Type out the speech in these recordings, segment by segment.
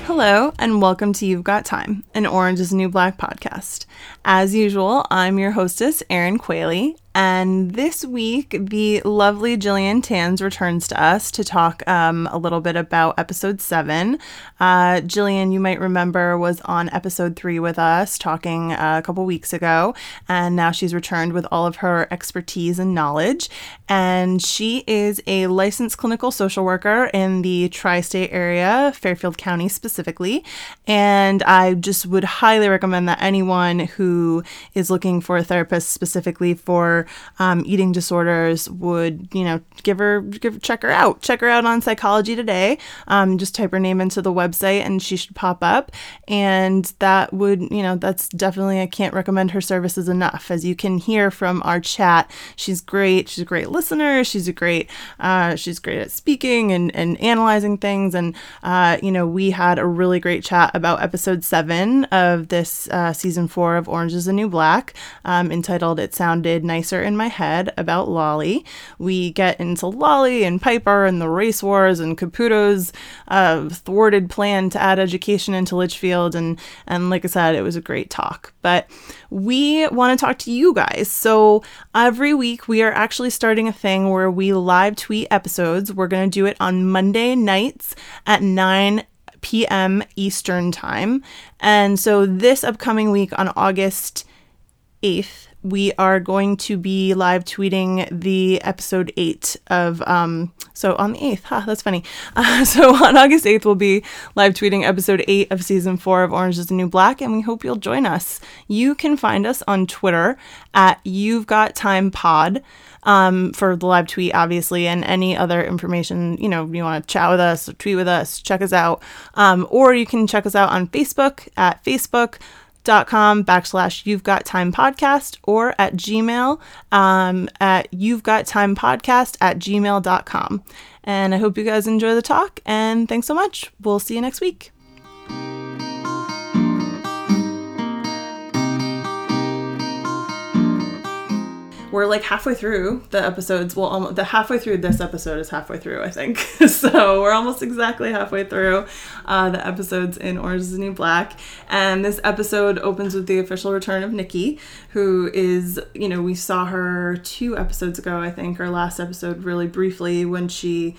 Hello, and welcome to You've Got Time, an Orange is the New Black podcast. As usual, I'm your hostess, Erin Qualey, and this week, the lovely Jillian Tanz returns to us to talk a little bit about episode 7. Jillian, you might remember, was on episode 3 with us talking a couple weeks ago, and now she's returned with all of her expertise and knowledge. And she is a licensed clinical social worker in the tri-state area, Fairfield County specifically. And I just would highly recommend that anyone who is looking for a therapist specifically for eating disorders would, check her out. Check her out on Psychology Today. Just type her name into the website and she should pop up. And that would, that's definitely, I can't recommend her services enough. As you can hear from our chat, she's great. She's a great listener. She's great at speaking and analyzing things. And, we had a really great chat about episode 7 of this season 4 of Orange is the New Black, entitled It Sounded Nicer in My Head, about Lolly. We get into Lolly and Piper and the race wars and Caputo's thwarted plan to add education into Litchfield. And like I said, it was a great talk. But we want to talk to you guys. So every week we are actually starting a thing where we live tweet episodes. We're going to do it on Monday nights at 9 p.m. Eastern time. And so this upcoming week on August 8th, we are going to be live tweeting the episode 8 of, so on the 8th, that's funny. So on August 8th, we'll be live tweeting episode 8 of season 4 of Orange is the New Black, and we hope you'll join us. You can find us on Twitter at You've Got Time Pod. For the live tweet, obviously, and any other information, you want to chat with us, or tweet with us, check us out. Or you can check us out on Facebook at facebook.com/You've Got Time Podcast, or at Gmail at You've Got Time Podcast @gmail.com. And I hope you guys enjoy the talk, and thanks so much. We'll see you next week. We're like halfway through the episodes. Well, the halfway through this episode is halfway through, I think. So we're almost exactly halfway through the episodes in Orange is the New Black. And this episode opens with the official return of Nikki, who is, we saw her 2 episodes ago, I think, or last episode really briefly when she...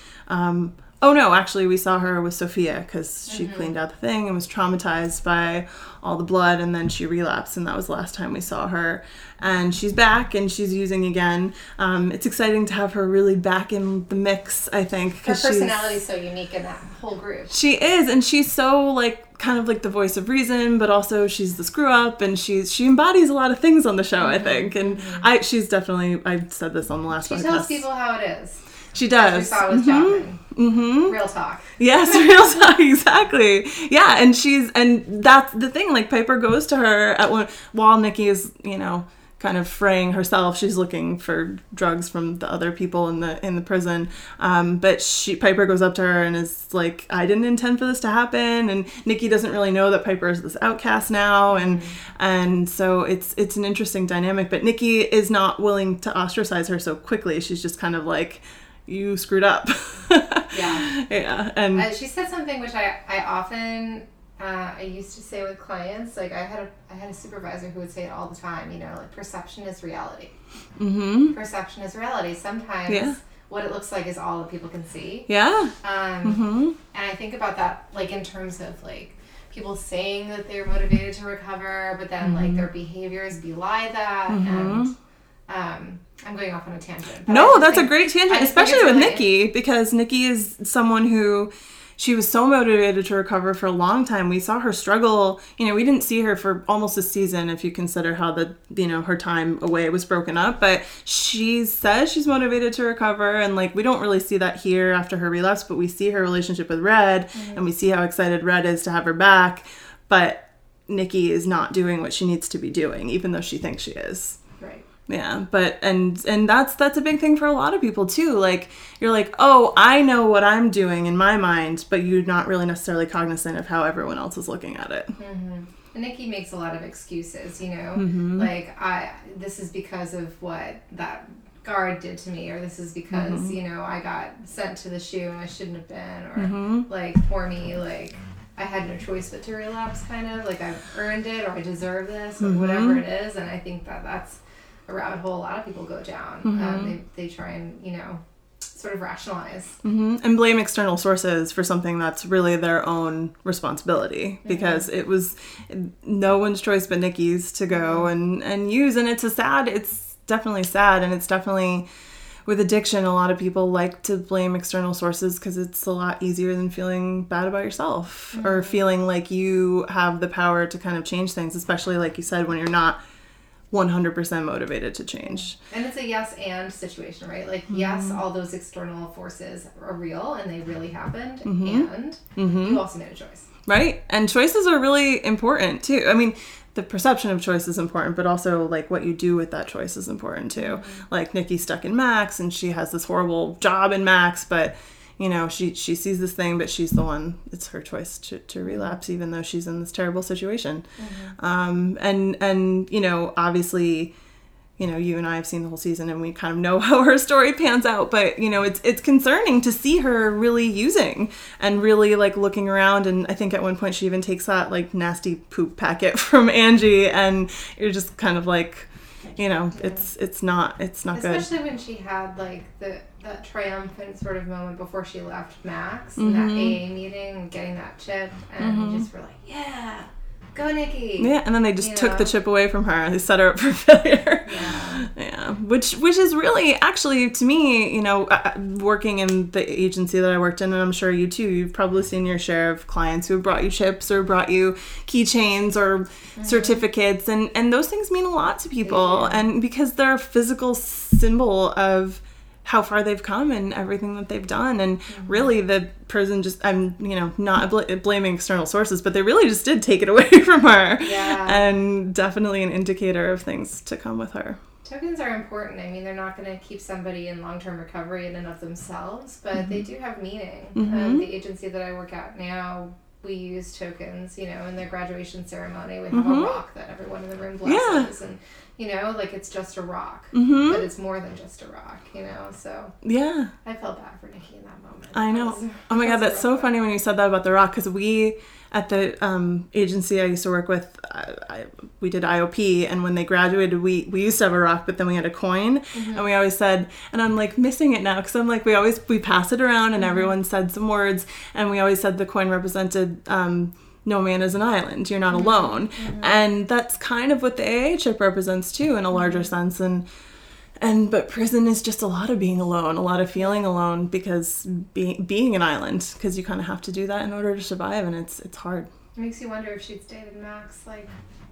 we saw her with Sophia because she cleaned out the thing and was traumatized by all the blood, and then she relapsed, and that was the last time we saw her. And she's back, and she's using again. It's exciting to have her really back in the mix, I think. Her personality is so unique in that whole group. She is, and she's so, kind of like the voice of reason, but also she's the screw-up, and she embodies a lot of things on the show, I think. And she's definitely, I said this on the last podcast. She tells people how it is. She does. As we saw with Chapman. Real talk. Yes, real talk, exactly. Yeah, and that's the thing, Piper goes to her while Nikki is, kind of fraying herself. She's looking for drugs from the other people in the prison. But Piper goes up to her and is like, I didn't intend for this to happen. And Nikki doesn't really know that Piper is this outcast now. And so it's an interesting dynamic. But Nikki is not willing to ostracize her so quickly. She's just kind of like, you screwed up. Yeah. Yeah. And she said something which I often I used to say with clients. I had a supervisor who would say it all the time. Perception is reality. Mm-hmm. Perception is reality. Sometimes what it looks like is all that people can see. Yeah. And I think about that in terms of people saying that they're motivated to recover, but then their behaviors belie that. And I'm going off on a tangent. No, that's a great tangent, especially with Nikki, because Nikki is someone who, she was so motivated to recover for a long time. We saw her struggle. We didn't see her for almost a season, if you consider how her time away was broken up. But she says she's motivated to recover, and we don't really see that here after her relapse, but we see her relationship with Red, and we see how excited Red is to have her back. But Nikki is not doing what she needs to be doing, even though she thinks she is. Right. Yeah, but and that's a big thing for a lot of people too. You're like, oh, I know what I'm doing in my mind, but you're not really necessarily cognizant of how everyone else is looking at it. Mm-hmm. And Nikki makes a lot of excuses, this is because of what that guard did to me, or this is because I got sent to the SHU and I shouldn't have been, or poor me, I had no choice but to relapse, kind of like I've earned it or I deserve this or whatever it is. And I think that that's a rabbit hole a lot of people go down. They try and, you know, sort of rationalize. And blame external sources for something that's really their own responsibility, because it was no one's choice but Nikki's to go and use. And it's definitely sad. And it's definitely, with addiction, a lot of people like to blame external sources because it's a lot easier than feeling bad about yourself or feeling like you have the power to kind of change things, especially like you said, when you're not 100% motivated to change. And it's a yes and situation, right? Like, yes, all those external forces are real and they really happened, and you also made a choice. Right? And choices are really important too. I mean, the perception of choice is important, but also like what you do with that choice is important too. Like Nikki's stuck in Max and she has this horrible job in Max, but you know, she sees this thing, but she's the one, it's her choice to relapse, even though she's in this terrible situation. And, you know, obviously, you know, you and I have seen the whole season and we kind of know how her story pans out, but you know, it's concerning to see her really using and really like looking around. And I think at one point she even takes that like nasty poop packet from Angie, and you're just kind of like, you know, it's not good. Especially when she had like that triumphant sort of moment before she left Max in that AA meeting, getting that chip, and you just were like, yeah, go Nikki. Yeah, and then they just took the chip away from her. They set her up for failure. Yeah. Which is really, actually, to me, you know, working in the agency that I worked in, and I'm sure you too, you've probably seen your share of clients who have brought you chips or brought you keychains or certificates, and those things mean a lot to people, and because they're a physical symbol of how far they've come and everything that they've done. And really the prison just, I'm, you know, not blaming external sources, but they really just did take it away from her. And definitely an indicator of things to come with her. Tokens are important. I mean, they're not going to keep somebody in long-term recovery in and of themselves, but they do have meaning. The agency that I work at now, we use tokens, you know, in their graduation ceremony. We have a rock that everyone in the room blesses. And, you know, like it's just a rock, but it's more than just a rock, you know, so. Yeah. I felt bad for Nikki in that moment. I know. Oh my God, that's so funny when you said that about the rock, because we, at the agency I used to work with, we did IOP, and when they graduated, we used to have a rock, but then we had a coin, and we always said, and I'm like missing it now, because I'm like, we pass it around, and everyone said some words, and we always said the coin represented no man is an island. You're not alone. And that's kind of what the AA chip represents too, in a larger sense. But prison is just a lot of being alone, a lot of feeling alone, because being an island, because you kind of have to do that in order to survive, and it's hard. It makes you wonder if she'd stayed in Max, like,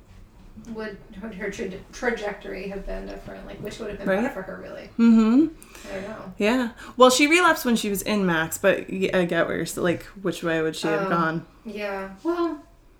would her trajectory have been different? Like, which would have been better for her, really? I don't know. Yeah. Well, she relapsed when she was in Max, but I get where you're still, like, which way would she have gone? Yeah. Well,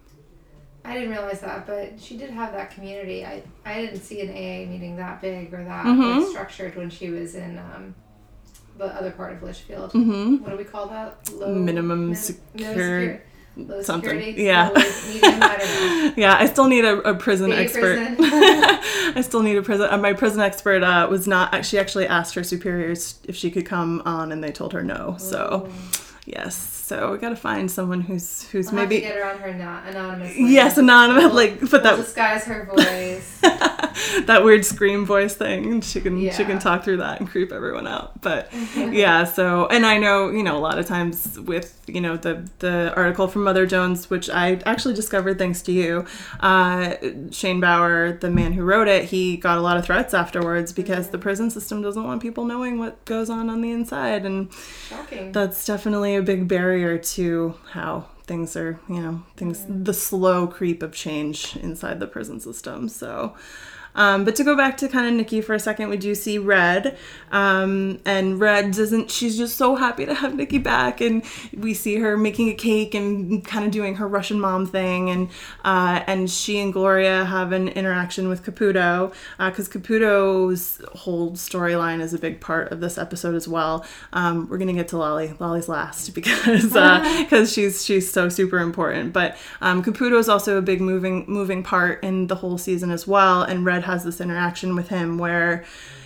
I didn't realize that, but she did have that community. I didn't see an AA meeting that big or that like, structured when she was in the other part of Litchfield. What do we call that? Minimum security. Low something. Security, yeah. Medium, I don't know. Yeah, I still need a prison Baby expert. Prison. I still need a prison. My prison expert was not. She actually asked her superiors if she could come on, and they told her no. So, yes. So we got to find someone who's we'll maybe have to get her on her anonymously. Yes, anonymous. We'll disguise her voice. That weird scream voice thing. She can talk through that and creep everyone out. But yeah. So, and I know, you know, a lot of times with, you know, the article from Mother Jones, which I actually discovered thanks to you, Shane Bauer, the man who wrote it, he got a lot of threats afterwards because the prison system doesn't want people knowing what goes on the inside, and shocking. That's definitely a big barrier to how things are, you know, the slow creep of change inside the prison system. So, but to go back to kind of Nikki for a second, we do see Red, and Red she's just so happy to have Nikki back, and we see her making a cake and kind of doing her Russian mom thing, and she and Gloria have an interaction with Caputo, because Caputo's whole storyline is a big part of this episode as well. We're gonna get to Lolly's last because she's so super important, but Caputo is also a big moving part in the whole season as well, and Red has this interaction with him where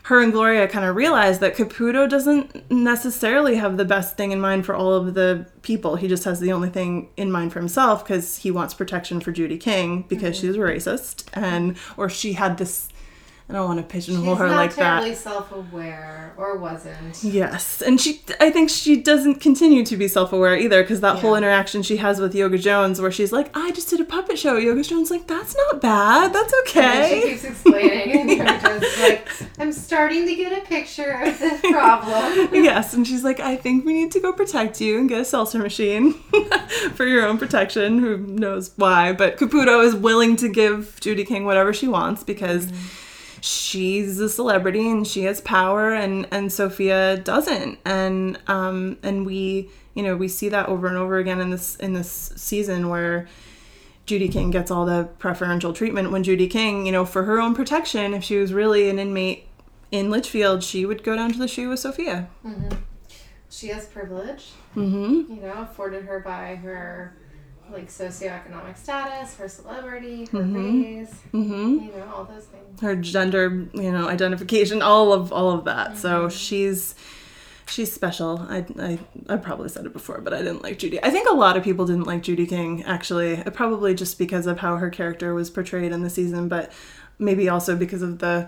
her and Gloria kind of realize that Caputo doesn't necessarily have the best thing in mind for all of the people. He just has the only thing in mind for himself because he wants protection for Judy King because she's a racist, or she had this. I don't want to pigeonhole her like that. She's not terribly self-aware, or wasn't. Yes, and I think she doesn't continue to be self-aware either, because that whole interaction she has with Yoga Jones, where she's like, I just did a puppet show. Yoga Jones like, that's not bad, that's okay. And then she keeps explaining, and Yoga Jones is like, I'm starting to get a picture of this problem. Yes, and she's like, I think we need to go protect you and get a seltzer machine for your own protection. Who knows why, but Caputo is willing to give Judy King whatever she wants, because she's a celebrity and she has power, and Sophia doesn't, and we see that over and over again in this season, where Judy King gets all the preferential treatment, when Judy King, for her own protection, if she was really an inmate in Litchfield, she would go down to the shoe with Sophia. Mm-hmm. She has privilege, afforded her by her socioeconomic status, her celebrity, her race, all those things. Her gender, identification, all of that. So she's special. I probably said it before, but I didn't like Judy. I think a lot of people didn't like Judy King, actually, probably just because of how her character was portrayed in the season, but maybe also because of the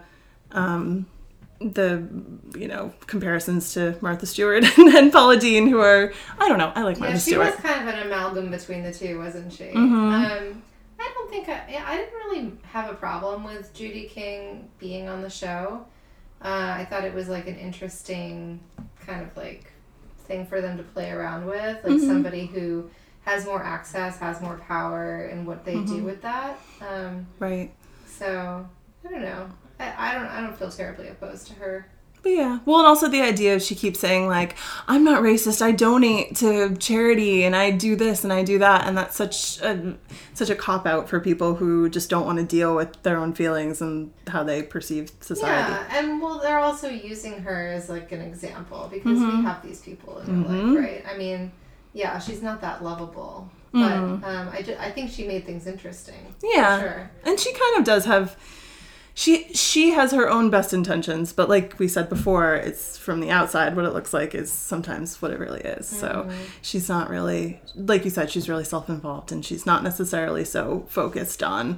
comparisons to Martha Stewart and Paula Deen, who are, I don't know, I like Martha Stewart. She was kind of an amalgam between the two, wasn't she? I don't think I didn't really have a problem with Judy King being on the show. I thought it was an interesting kind of thing for them to play around with, somebody who has more access, has more power, and what they do with that. Right. So I don't know. I don't feel terribly opposed to her. But yeah. Well, and also the idea of she keeps saying, I'm not racist, I donate to charity, and I do this, and I do that, and that's such a cop-out for people who just don't want to deal with their own feelings and how they perceive society. Yeah, and, they're also using her as, an example, because we have these people in our life, right? I mean, yeah, she's not that lovable, but I think she made things interesting. Yeah, for sure. And she kind of does have... She has her own best intentions, but like we said before, it's from the outside. What it looks like is sometimes what it really is. So she's not really, like you said, she's really self-involved, and she's not necessarily so focused on,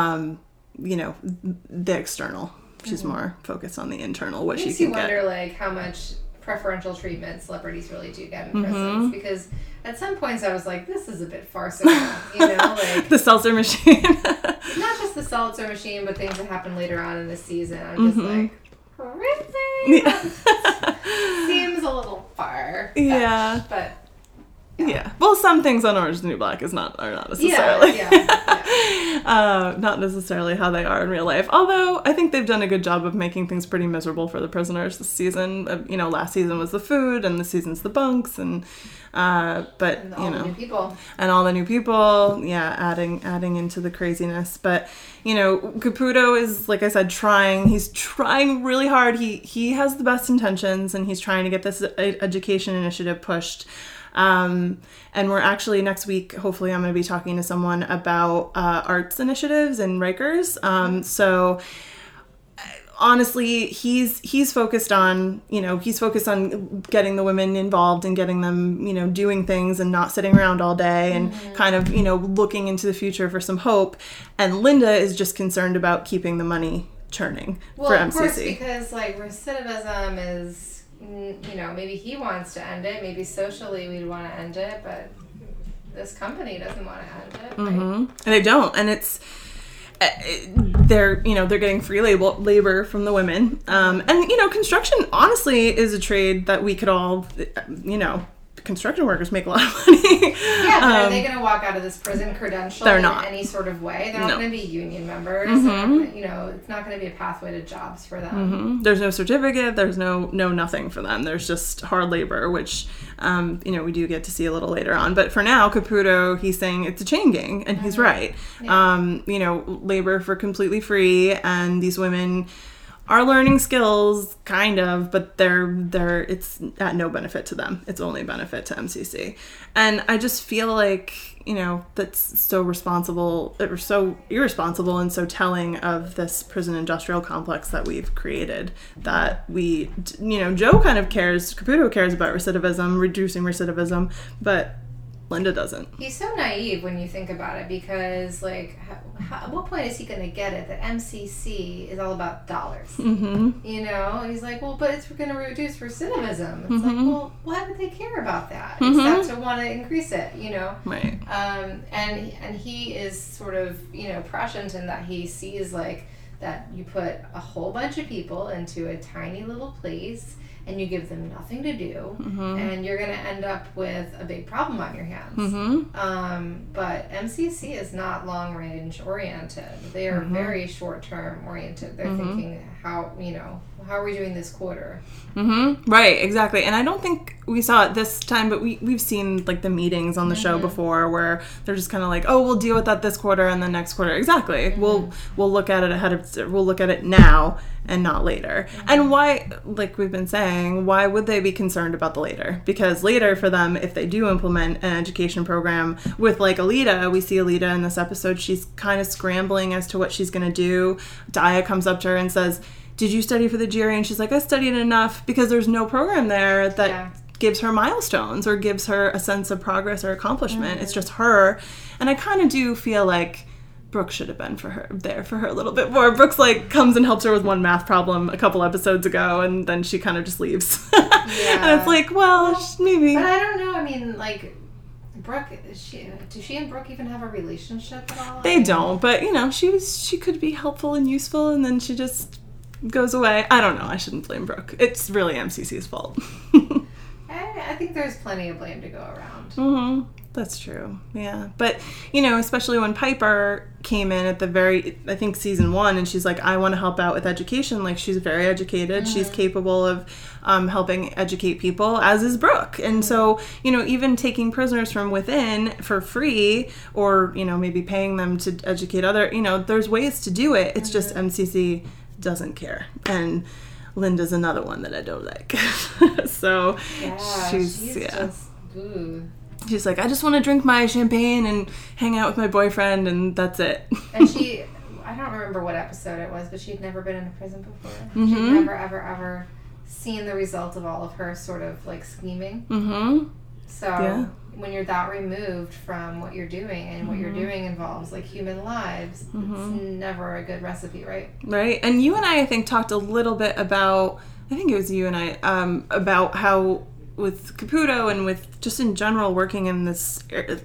the external. She's more focused on the internal, what she can get. Makes you wonder, how much preferential treatment celebrities really do get in prisons, because at some points I was like, this is a bit farcical, the seltzer machine. Not just the seltzer machine, but things that happen later on in the season. I'm just really? Yeah. Seems a little far. Yeah. But yeah. Well, some things on Orange is the New Black are not necessarily. Not necessarily how they are in real life. Although I think they've done a good job of making things pretty miserable for the prisoners this season. Last season was the food, and this season's the bunks, and the new people. And all the new people, adding into the craziness. But Caputo is, like I said, he's trying really hard. He has the best intentions, and he's trying to get this education initiative pushed. And we're actually next week, hopefully I'm going to be talking to someone about arts initiatives in Rikers. So honestly, he's focused on, getting the women involved and getting them, doing things and not sitting around all day and kind of, looking into the future for some hope. And Linda is just concerned about keeping the money churning for MCC. Of course, because recidivism is... maybe he wants to end it. Maybe socially we'd want to end it, but this company doesn't want to end it. Right? And they don't. And it's they're getting free labor from the women. And construction honestly is a trade that we could all construction workers make a lot of money. Yeah, but are they going to walk out of this prison credentialed in any sort of way? They're not going to be union members. It's not going to be a pathway to jobs for them. There's no certificate. There's no nothing for them. There's just hard labor, which, we do get to see a little later on. But for now, Caputo, he's saying it's a chain gang, and he's right. Yeah. Labor for completely free, and these women are learning skills, kind of, but it's at no benefit to them. It's only benefit to MCC. And I just feel like, that's so responsible, or so irresponsible and so telling of this prison industrial complex that we've created, that we, Joe kind of cares, Caputo cares about recidivism, reducing recidivism, but Linda doesn't. He's so naive when you think about it, because, like, at what point is he going to get it that MCC is all about dollars? Mm-hmm. He's like, well, but it's going to reduce recidivism. It's like, well, why would they care about that? Except to want to increase it, Right. And he is sort of, prescient in that he sees, like, that you put a whole bunch of people into a tiny little place and you give them nothing to do, and you're going to end up with a big problem on your hands. But MCC is not long-range oriented. They are very short-term oriented. They're thinking, how are we doing this quarter? Right, exactly. And I don't think we saw it this time, but we've seen, like, the meetings on the show before where they're just kind of like, oh, we'll deal with that this quarter and then next quarter. Exactly. We'll look at it we'll look at it now and not later. And why, like we've been saying, why would they be concerned about the later? Because later for them, if they do implement an education program with, like, Alita, we see Alita in this episode, she's kind of scrambling as to what she's going to do. Daya comes up to her and says, did you study for the GRE? And she's like, I studied enough, because there's no program there that gives her milestones or gives her a sense of progress or accomplishment. It's just her. And I kind of do feel like Brooke should have been there for her a little bit more. Brooke's, like, comes and helps her with one math problem a couple episodes ago, and then she kind of just leaves. And it's like, well, maybe. But I don't know. I mean, like, Brooke, does she and Brooke even have a relationship at all? They don't, but, she could be helpful and useful, and then she just goes away. I don't know. I shouldn't blame Brooke. It's really MCC's fault. I think there's plenty of blame to go around. That's true. Yeah. But, especially when Piper came in at I think season 1, and she's like, I want to help out with education. Like, she's very educated. She's capable of helping educate people, as is Brooke. And so, even taking prisoners from within for free, or, maybe paying them to educate there's ways to do it. It's just MCC doesn't care. And Linda's another one that I don't like. So she's just, she's like, I just want to drink my champagne and hang out with my boyfriend, and that's it. And I don't remember what episode it was, but she'd never been in a prison before. She'd never, ever, ever seen the result of all of her sort of, like, scheming. So when you're that removed from what you're doing, and what you're doing involves, like, human lives, it's never a good recipe, right? Right. And you and I think, talked a little bit about, I think it was you and I, about how with Caputo and with just in general working in this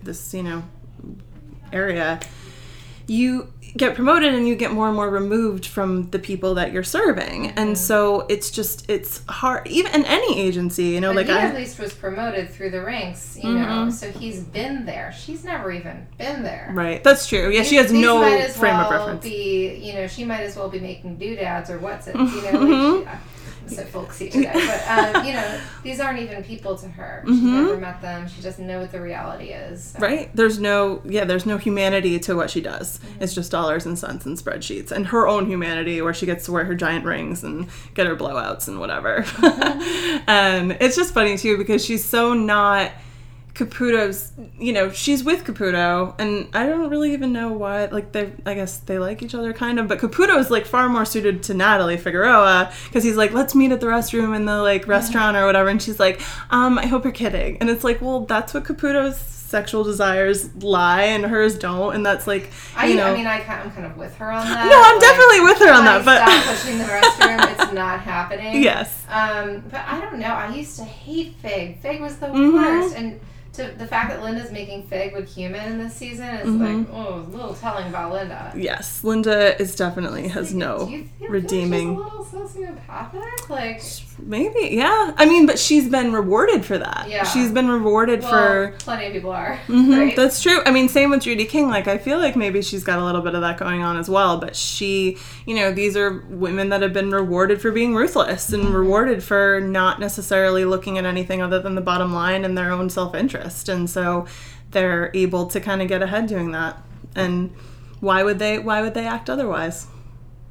area, you get promoted and you get more and more removed from the people that you're serving. And so it's hard, even in any agency, but like he at least was promoted through the ranks, so he's been there. She's never even been there. Right. That's true. Yeah, she has no frame of reference. She might as well be making doodads or what's it, like I'm so folksy today, but these aren't even people to her. She's never met them. She doesn't know what the reality is. So. Right. There's no humanity to what she does. It's just dollars and cents and spreadsheets, and her own humanity where she gets to wear her giant rings and get her blowouts and whatever. And it's just funny too, because she's so not Caputo's, she's with Caputo, and I don't really even know why, like, I guess they like each other kind of, but Caputo is, like, far more suited to Natalie Figueroa, because he's like, let's meet at the restroom in the, like, restaurant or whatever, and she's like, I hope you're kidding. And it's like, well, that's what Caputo's sexual desires lie, and hers don't, and that's, like, I'm kind of with her on that. No, I'm definitely with her on that, but stop pushing the restroom, it's not happening. Yes. But I don't know, I used to hate Fig. Fig was the worst, and the fact that Linda's making Fig look human in this season is like, a little telling about Linda. Yes, Linda is definitely has no redeeming. Like she's a little sociopathic, like maybe, yeah. I mean, but she's been rewarded for that. Yeah, she's been rewarded for. Plenty of people are. Right? That's true. I mean, same with Judy King. Like, I feel like maybe she's got a little bit of that going on as well. But she, these are women that have been rewarded for being ruthless and rewarded for not necessarily looking at anything other than the bottom line and their own self-interest. And so they're able to kind of get ahead doing that. And why would they act otherwise?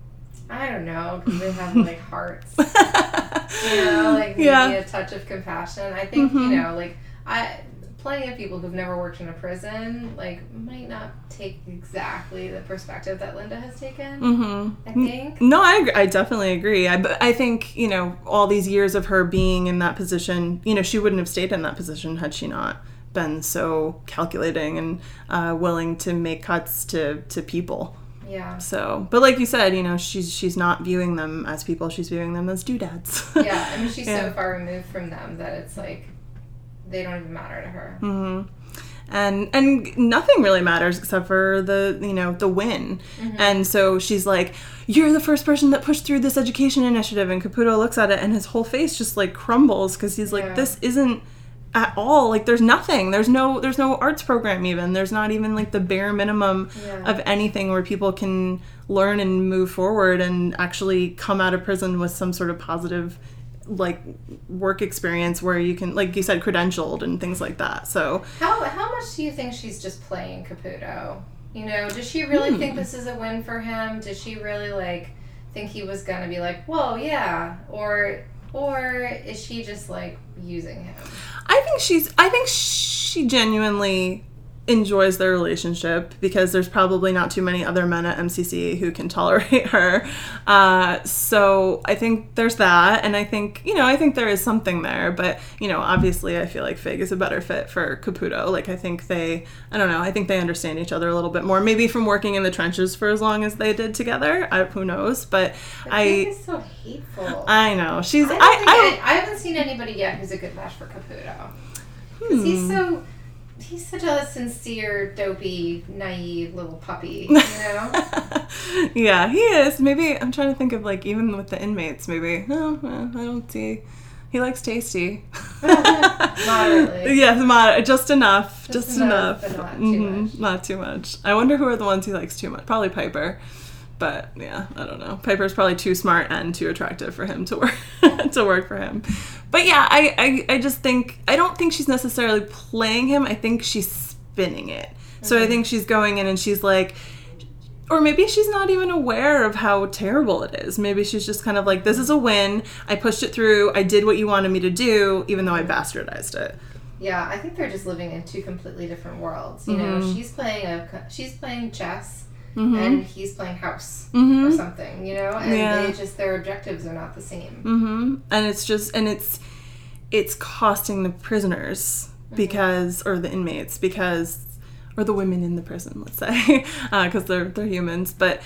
I don't know, because they have, like, hearts. You know, like, maybe a touch of compassion. I think, you know, like, plenty of people who've never worked in a prison, like, might not take exactly the perspective that Linda has taken, I think. No, I definitely agree. I think, you know, all these years of her being in that position, you know, she wouldn't have stayed in that position had she not been so calculating and willing to make cuts to people. Yeah. So, but like you said, you know, she's not viewing them as people, she's viewing them as doodads. Yeah, I mean, she's so far removed from them that it's like, they don't even matter to her. And nothing really matters except for the, you know, the win. And so she's like, you're the first person that pushed through this education initiative. And Caputo looks at it and his whole face just like crumbles because he's like, this isn't at all, like, there's nothing. There's no arts program even. There's not even like the bare minimum of anything where people can learn and move forward and actually come out of prison with some sort of positive like work experience where you can, like you said, credentialed and things like that. So how much do you think she's just playing Caputo? You know, does she really think this is a win for him? Does she really like think he was gonna be like, whoa, yeah, or is she just like using him? I think she genuinely enjoys their relationship because there's probably not too many other men at MCC who can tolerate her. So I think there's that. And I think there is something there. But, you know, obviously I feel like Fig is a better fit for Caputo. Like, I think they understand each other a little bit more. Maybe from working in the trenches for as long as they did together. Who knows? But Fig is so hateful. I know. I haven't seen anybody yet who's a good match for Caputo. Because he's such a sincere, dopey, naive little puppy, you know? Yeah, he is. Maybe, I'm trying to think of, like, even with the inmates, maybe. No, I don't see. He likes tasty. Moderately. Yes, just enough. Just enough. But not too much. Not too much. I wonder who are the ones he likes too much. Probably Piper. But, yeah, I don't know. Piper's probably too smart and too attractive for him to work for him. But, yeah, I just think, I don't think she's necessarily playing him. I think she's spinning it. So I think she's going in and she's like, or maybe she's not even aware of how terrible it is. Maybe she's just kind of like, this is a win. I pushed it through. I did what you wanted me to do, even though I bastardized it. Yeah, I think they're just living in two completely different worlds. You know, she's playing chess. And he's playing house or something, you know, and their objectives are not the same. And it's costing the prisoners or the inmates or the women in the prison, let's say, because they're humans, but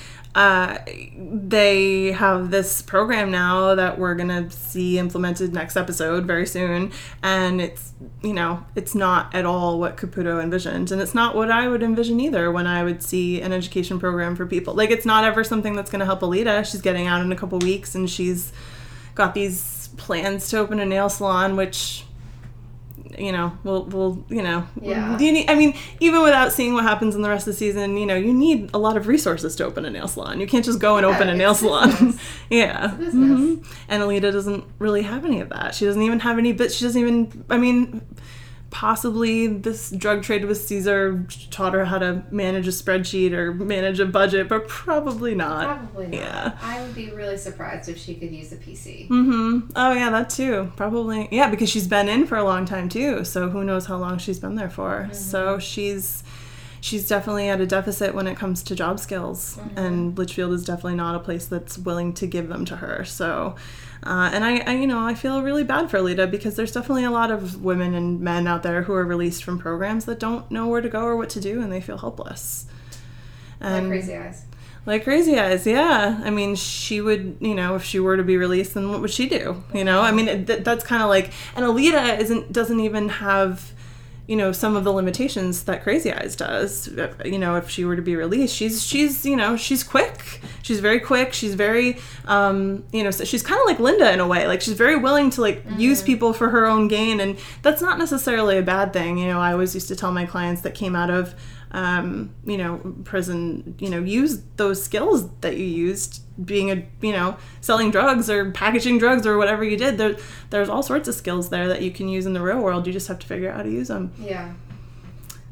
they have this program now that we're gonna see implemented next episode very soon, and it's, you know, it's not at all what Caputo envisioned, and it's not what I would envision either when I would see an education program for people. Like, it's not ever something that's gonna help Alita. She's getting out in a couple weeks, and she's got these plans to open a nail salon, which, you know, we'll you know, even without seeing what happens in the rest of the season, you know, you need a lot of resources to open a nail salon. You can't just go and open a nail salon. Yeah. It's business. And Alita doesn't really have any of that. She doesn't even have any, but she doesn't even, I mean, possibly this drug trade with Caesar taught her how to manage a spreadsheet or manage a budget, but probably not. Probably not. Yeah. I would be really surprised if she could use a PC. Oh, yeah, that too. Probably. Yeah, because she's been in for a long time too, so who knows how long she's been there for. So she's definitely at a deficit when it comes to job skills, and Litchfield is definitely not a place that's willing to give them to her. So, and I feel really bad for Alita because there's definitely a lot of women and men out there who are released from programs that don't know where to go or what to do, and they feel helpless. Like Crazy Eyes. Like Crazy Eyes, yeah. I mean, she would, you know, if she were to be released, then what would she do? You know, I mean, that's kind of like, and Alita doesn't even have, you know, some of the limitations that Crazy Eyes does. You know, if she were to be released, she's you know, she's quick. She's very quick. She's very, you know, so she's kind of like Linda in a way. Like, she's very willing to, like, use people for her own gain, and that's not necessarily a bad thing. You know, I always used to tell my clients that came out of, you know, prison, you know, use those skills that you used being selling drugs or packaging drugs or whatever you did. There's all sorts of skills there that you can use in the real world. You just have to figure out how to use them. Yeah.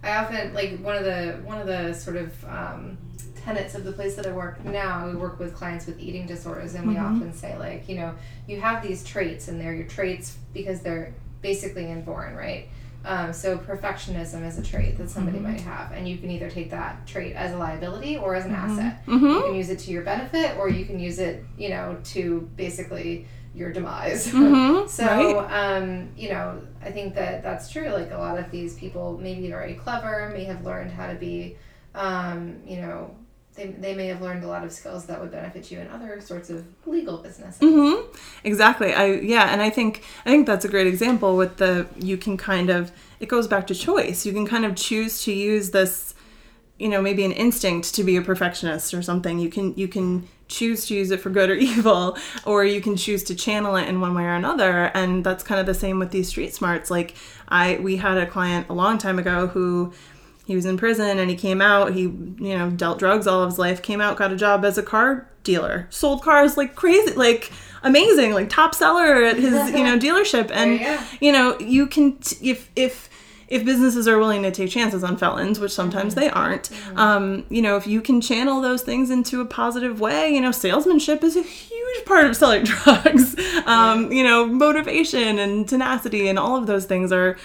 I often, like, one of the sort of tenets of the place that I work now, we work with clients with eating disorders, and we often say, like, you know, you have these traits, and they're your traits because they're basically inborn, right? So perfectionism is a trait that somebody might have, and you can either take that trait as a liability or as an asset. You can use it to your benefit, or you can use it, you know, to basically your demise. So, right. You know, I think that that's true. Like, a lot of these people may be very clever, may have learned how to be, you know, they may have learned a lot of skills that would benefit you in other sorts of legal businesses. Exactly. And I think that's a great example with you can kind of, it goes back to choice. You can kind of choose to use this, you know, maybe an instinct to be a perfectionist or something. You can choose to use it for good or evil, or you can choose to channel it in one way or another. And that's kind of the same with these street smarts. Like, we had a client a long time ago who, he was in prison and he came out, he, you know, dealt drugs all of his life, came out, got a job as a car dealer, sold cars like crazy, like amazing, like top seller at his, you know, dealership. And, you know, you can, if businesses are willing to take chances on felons, which sometimes they aren't, you know, if you can channel those things into a positive way, you know, salesmanship is a huge part of selling drugs. You know, motivation and tenacity and all of those things are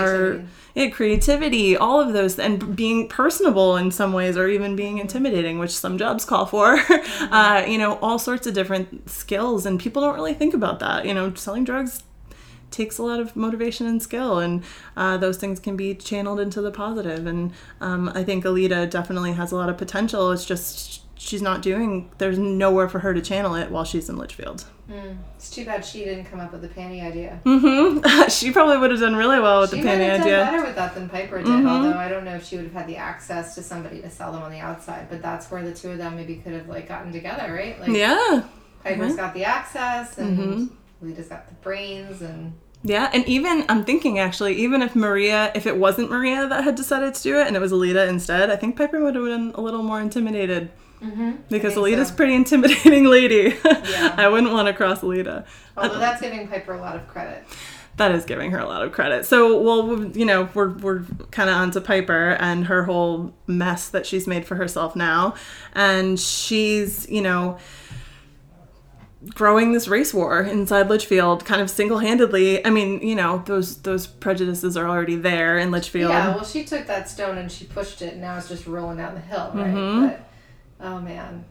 creativity, all of those, and being personable in some ways, or even being intimidating, which some jobs call for, you know, all sorts of different skills. And people don't really think about that. You know, selling drugs takes a lot of motivation and skill, and those things can be channeled into the positive. And I think Alita definitely has a lot of potential. It's just there's nowhere for her to channel it while she's in Litchfield. It's too bad she didn't come up with the panty idea. She probably would have done really well with the panty idea. She might have done better with that than Piper did, although I don't know if she would have had the access to somebody to sell them on the outside, but that's where the two of them maybe could have, like, gotten together, right? Like, Piper's got the access, and Alita's got the brains, and... Yeah, and even, I'm thinking actually, even if it wasn't Maria that had decided to do it and it was Alita instead, I think Piper would have been a little more intimidated. Because Alita's a pretty intimidating lady. Yeah. I wouldn't want to cross Alita. Although that's giving Piper a lot of credit. That is giving her a lot of credit. So, well, you know, we're kind of onto Piper and her whole mess that she's made for herself now. And she's, you know, growing this race war inside Litchfield kind of single-handedly. I mean, you know, those prejudices are already there in Litchfield. Yeah, well, she took that stone and she pushed it, and now it's just rolling down the hill, right? But, oh man,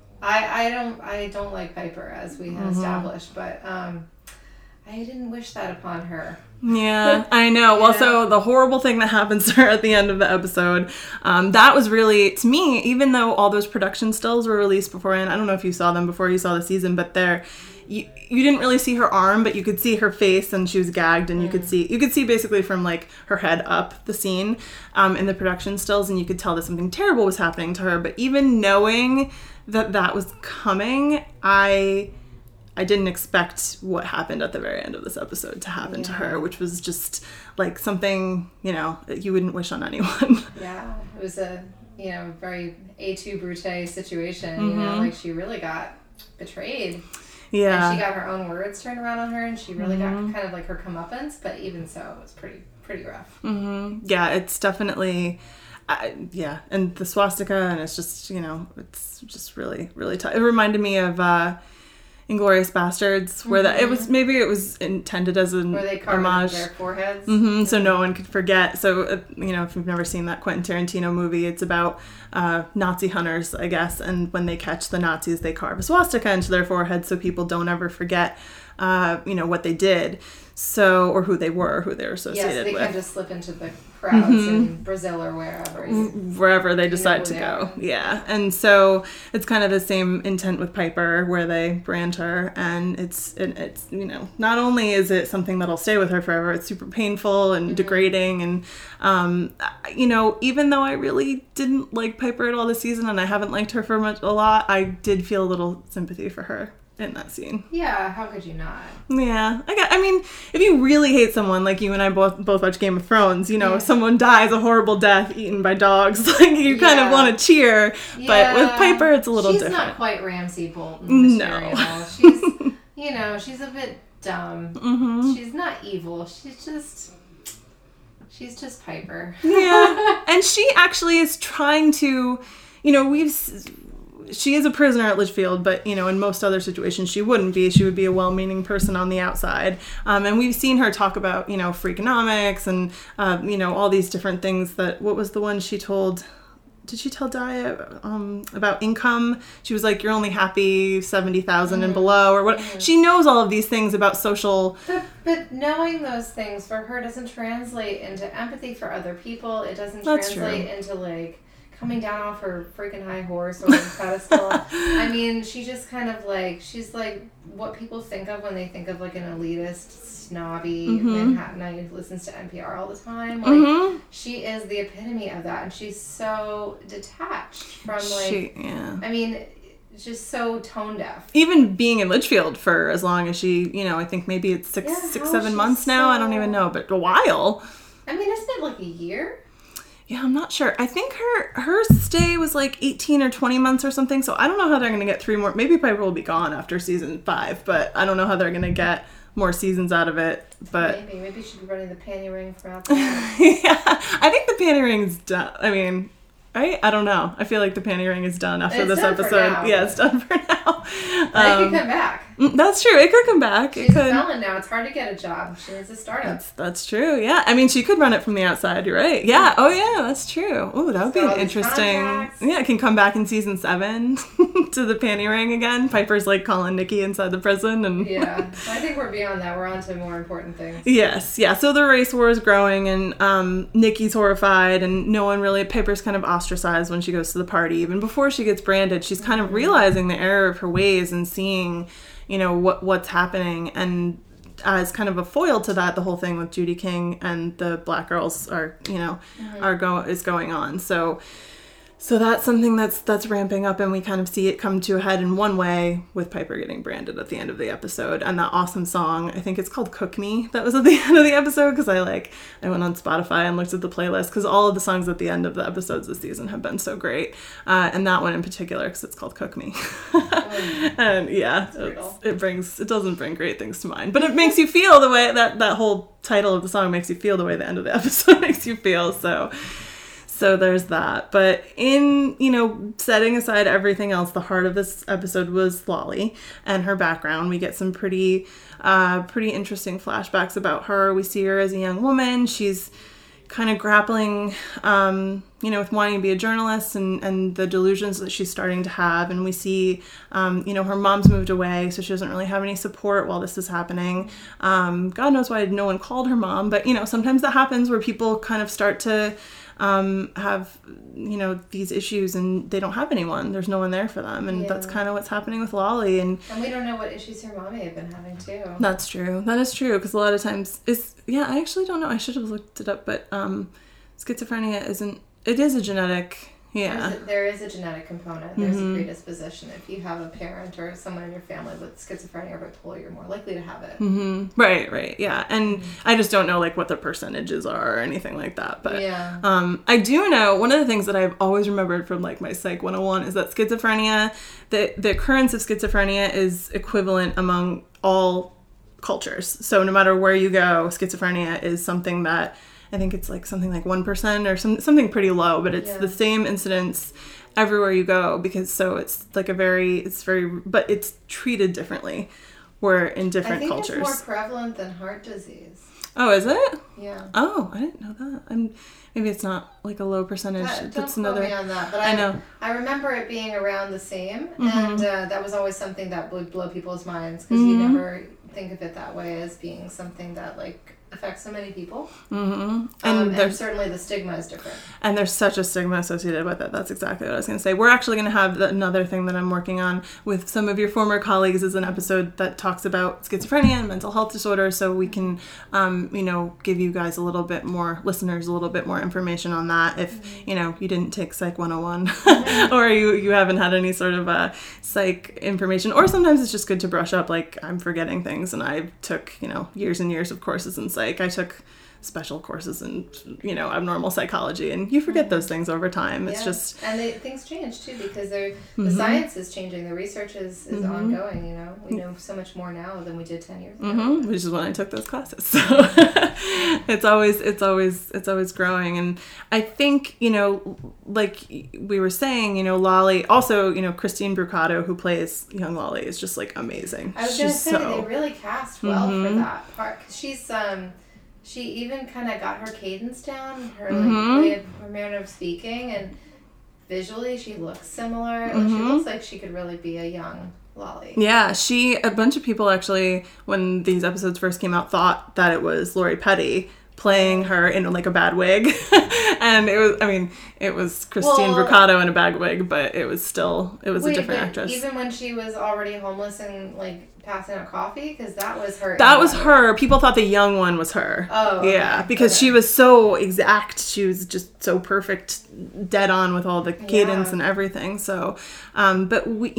I don't like Piper, as we have established, but I didn't wish that upon her. Yeah, I know. Well, so the horrible thing that happens to her at the end of the episode, that was really, to me, even though all those production stills were released beforehand, I don't know if you saw them before you saw the season, but you didn't really see her arm, but you could see her face, and she was gagged, and you could see basically from, like, her head up the scene in the production stills, and you could tell that something terrible was happening to her. But even knowing that was coming, I didn't expect what happened at the very end of this episode to happen to her, which was just like something, you know, that you wouldn't wish on anyone. Yeah, it was a, you know, very A2 Brute situation, you know, like she really got betrayed. Yeah. And she got her own words turned around on her, and she really got kind of like her comeuppance, but even so, it was pretty rough. Yeah, it's definitely... and the swastika, and it's just, you know, it's just really, really tough. It reminded me of Inglourious Bastards, where it was intended as an where they carved homage. Their foreheads. So no one could forget. So, you know, if you've never seen that Quentin Tarantino movie, it's about Nazi hunters, I guess, and when they catch the Nazis, they carve a swastika into their forehead so people don't ever forget, you know, what they did. So, or who they were associated with. Yes, they can just slip into the crowds in Brazil or wherever. Wherever they decide to go. Yeah. And so it's kind of the same intent with Piper, where they brand her, and it's you know, not only is it something that'll stay with her forever, it's super painful and degrading. And, you know, even though I really didn't like Piper at all this season, and I haven't liked her for a lot, I did feel a little sympathy for her in that scene. Yeah, how could you not? Yeah. I mean, if you really hate someone, like you and I both watch Game of Thrones, you know, if someone dies a horrible death eaten by dogs, like you kind of want to cheer. But with Piper, it's a little different. She's not quite Ramsay Bolton. No. She's, you know, she's a bit dumb. She's not evil. She's just... She's just Piper. Yeah. And she actually is trying to, you know, she is a prisoner at Litchfield, but, you know, in most other situations she wouldn't be. She would be a well-meaning person on the outside. And we've seen her talk about, you know, Freakonomics and, you know, all these different things that, what was the one she told... Did she tell Daya about income? She was like, you're only happy 70,000 and below, or what? Mm-hmm. She knows all of these things about social. But knowing those things for her doesn't translate into empathy for other people. It doesn't translate into like coming down off her freaking high horse or pedestal. I mean, she just kind of like, she's like what people think of when they think of like an elitist, snobby Manhattanite who listens to NPR all the time. Like, she is the epitome of that, and she's so detached from like, I mean, just so tone deaf. Even being in Litchfield for as long as she, you know, I think maybe it's 7 months now. I don't even know, but a while. I mean, isn't it like a year? Yeah, I'm not sure. I think her stay was like 18 or 20 months or something, so I don't know how they're going to get 3 more. Maybe Piper will be gone after season 5, but I don't know how they're going to get more seasons out of it. But maybe she should be running the panty ring from outside. Yeah, I think the panty ring's done. I mean, I don't know. I feel like the panty ring is done after this episode. Yeah, it's done for now. But it could come back. That's true. It could come back. She's a felon now. It's hard to get a job. She needs a startup. That's true. Yeah. I mean, she could run it from the outside. You're right. Yeah. Oh, yeah. That's true. Oh, that would be an interesting. Yeah, it can come back in season 7 to the panty ring again. Piper's like calling Nikki inside the prison, and yeah. I think we're beyond that. We're on to more important things. Yes. Yeah. So the race war is growing, and Nikki's horrified, and no one really. Piper's kind of ostracized when she goes to the party. Even before she gets branded, she's kind of realizing the error of her ways and seeing, you know, what's happening. And as kind of a foil to that, the whole thing with Judy King and the black girls are, you know, is going on. So that's something that's ramping up, and we kind of see it come to a head in one way with Piper getting branded at the end of the episode, and that awesome song, I think it's called Cook Me, that was at the end of the episode, because I went on Spotify and looked at the playlist, because all of the songs at the end of the episodes this season have been so great, and that one in particular, because it's called Cook Me. And yeah, it doesn't bring great things to mind, but it makes you feel the way that whole title of the song makes you feel the way the end of the episode makes you feel, So there's that. But in, you know, setting aside everything else, the heart of this episode was Lolly and her background. We get some pretty interesting flashbacks about her. We see her as a young woman. She's kind of grappling, you know, with wanting to be a journalist and the delusions that she's starting to have. And we see, you know, her mom's moved away, so she doesn't really have any support while this is happening. God knows why no one called her mom, but, you know, sometimes that happens where people kind of start to have, you know, these issues and they don't have anyone. There's no one there for them. And that's kind of what's happening with Lolly. And we don't know what issues her mom may have been having too. That's true. That is true. Because a lot of times I actually don't know. I should have looked it up, but schizophrenia it is a genetic. Yeah. There is a genetic component. There's a predisposition. If you have a parent or someone in your family with schizophrenia or bipolar, you're more likely to have it. Mm-hmm. Right. Yeah. And I just don't know like what the percentages are or anything like that. But I do know one of the things that I've always remembered from like my Psych 101 is that schizophrenia, the occurrence of schizophrenia is equivalent among all cultures. So no matter where you go, schizophrenia is something that I think it's like something like 1% or something pretty low, but it's the same incidence everywhere you go because it's like but it's treated differently. We're in different cultures. I think it's more prevalent than heart disease. Oh, is it? Yeah. Oh, I didn't know that. Maybe it's not like a low percentage. Don't quote me on that, but I know. I remember it being around the same, and that was always something that would blow people's minds because you never think of it that way as being something that like affects so many people. And certainly the stigma is different. And there's such a stigma associated with it. That's exactly what I was going to say. We're actually going to have another thing that I'm working on with some of your former colleagues is an episode that talks about schizophrenia and mental health disorders, so we can, you know, give you guys listeners a little bit more information on that if, you know, you didn't take Psych 101 or you haven't had any sort of psych information, or sometimes it's just good to brush up. Like I'm forgetting things and I took, you know, years and years of courses in psych. I took special courses in, abnormal psychology, and you forget those things over time. It's just... And things change, too, because the science is changing. The research is ongoing, We know so much more now than we did 10 years ago. Which is when I took those classes. So it's always growing. And I think, like we were saying, Lolly, also, Christine Brucato, who plays young Lolly, is just like amazing. I was going to say, they really cast well for that part. 'Cause she even kind of got her cadence down, her manner of speaking, and visually she looks similar. Like, she looks like she could really be a young Lolly. Yeah, a bunch of people actually, when these episodes first came out, thought that it was Lori Petty playing her in like a bad wig. And it was Christine Brucato in a bad wig, but it was a different actress. Even when she was already homeless and like passing out coffee, because that was her. That was her. People thought the young one was her. Oh, okay. Yeah, because she was so exact. She was just so perfect, dead on with all the cadence and everything. So, but we,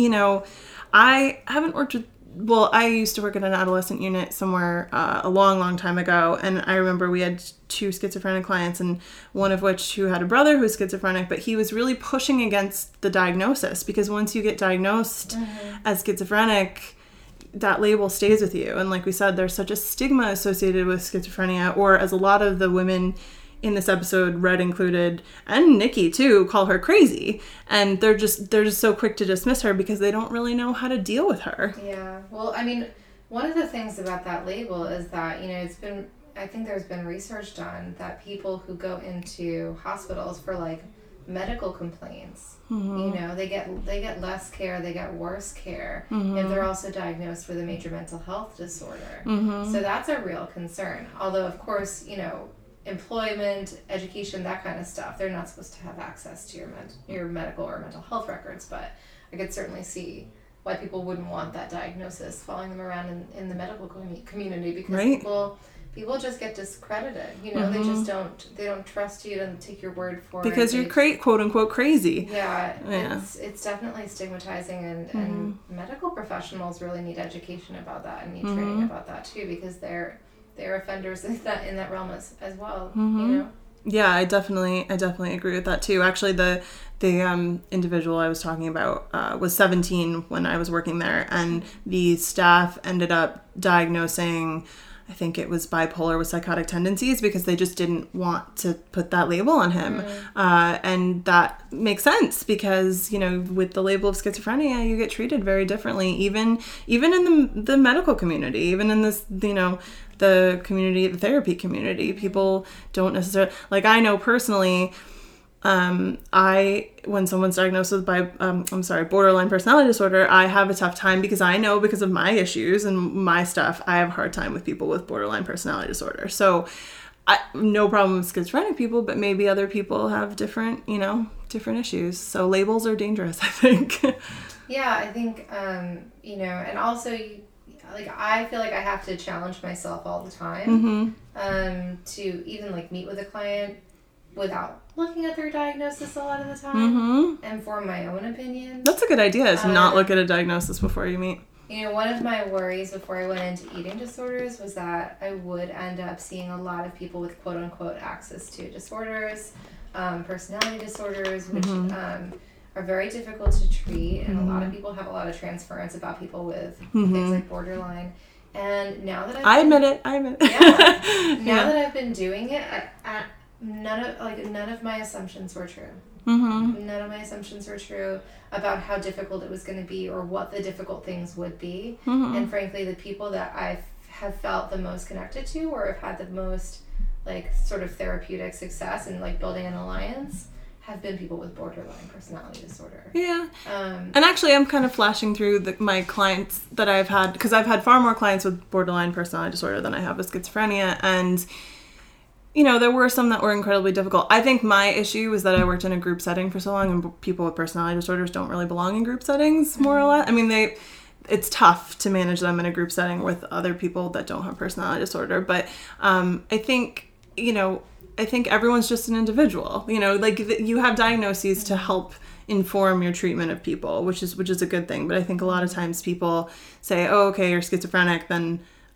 I haven't worked with. Well, I used to work in an adolescent unit somewhere a long, long time ago, and I remember we had 2 schizophrenic clients, and one of which who had a brother who was schizophrenic, but he was really pushing against the diagnosis, because once you get diagnosed as schizophrenic, that label stays with you. And like we said, there's such a stigma associated with schizophrenia, or as a lot of the women in this episode, Red included, and Nikki too, call her crazy. And they're just so quick to dismiss her because they don't really know how to deal with her. Yeah. Well, one of the things about that label is that, I think there's been research done that people who go into hospitals for like medical complaints, they get less care, they get worse care if they're also diagnosed with a major mental health disorder. So that's a real concern. Although, of course, employment, education, that kind of stuff, they're not supposed to have access to your medical or mental health records, but I could certainly see why people wouldn't want that diagnosis following them around in the medical community, because people just get discredited. They just don't trust you to take your word for it. Because you're quote unquote crazy. Yeah. It's definitely stigmatizing, and medical professionals really need education about that and need training about that too, because they're offenders in that realm as well. Yeah, I definitely agree with that too. Actually, the individual I was talking about was 17 when I was working there, and the staff ended up diagnosing, I think it was bipolar with psychotic tendencies, because they just didn't want to put that label on him. And that makes sense, because, with the label of schizophrenia, you get treated very differently, even in the medical community, even in this, the community, the therapy community. People don't necessarily, like, I know personally, when someone's diagnosed with borderline personality disorder, I have a tough time, because I know, because of my issues and my stuff, I have a hard time with people with borderline personality disorder. So no problem with schizophrenic people, but maybe other people have different issues. So labels are dangerous, I think. Yeah, I think, and also I feel like I have to challenge myself all the time, to even meet with a client without looking at their diagnosis a lot of the time, and form my own opinion. That's a good idea, is not look at a diagnosis before you meet. One of my worries before I went into eating disorders was that I would end up seeing a lot of people with quote-unquote access to disorders, personality disorders, which are very difficult to treat, and a lot of people have a lot of transference about people with things like borderline. And now that I admit it. Yeah. Now that I've been doing it, none of my assumptions were true. None of my assumptions were true about how difficult it was going to be, or what the difficult things would be. And frankly, the people that I have felt the most connected to, or have had the most sort of therapeutic success in building an alliance, have been people with borderline personality disorder. Yeah. And actually, I'm kind of flashing through my clients that I've had, because I've had far more clients with borderline personality disorder than I have with schizophrenia. And, there were some that were incredibly difficult. I think my issue was that I worked in a group setting for so long, and people with personality disorders don't really belong in group settings, more or less. I mean, it's tough to manage them in a group setting with other people that don't have personality disorder. But I think everyone's just an individual. You have diagnoses to help inform your treatment of people, which is a good thing. But I think a lot of times people say, oh, okay, you're schizophrenic, then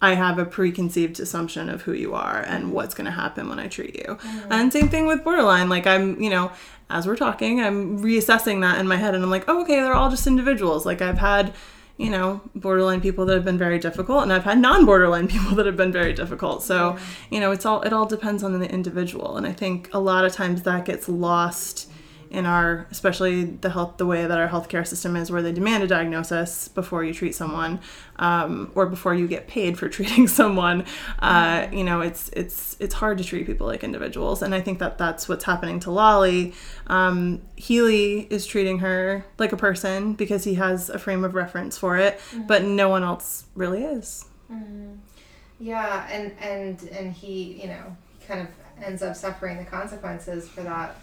I have a preconceived assumption of who you are and what's going to happen when I treat you. And same thing with borderline. Like, I'm, as we're talking, I'm reassessing that in my head, and I'm like, oh, okay, they're all just individuals. Like, I've had, borderline people that have been very difficult, and I've had non-borderline people that have been very difficult. So, it all depends on the individual. And I think a lot of times that gets lost in especially the way that our healthcare system is, where they demand a diagnosis before you treat someone, or before you get paid for treating someone. It's hard to treat people like individuals, and I think that's what's happening to Lolly. Healy is treating her like a person because he has a frame of reference for it, but no one else really is. Yeah, and he, kind of ends up suffering the consequences for that.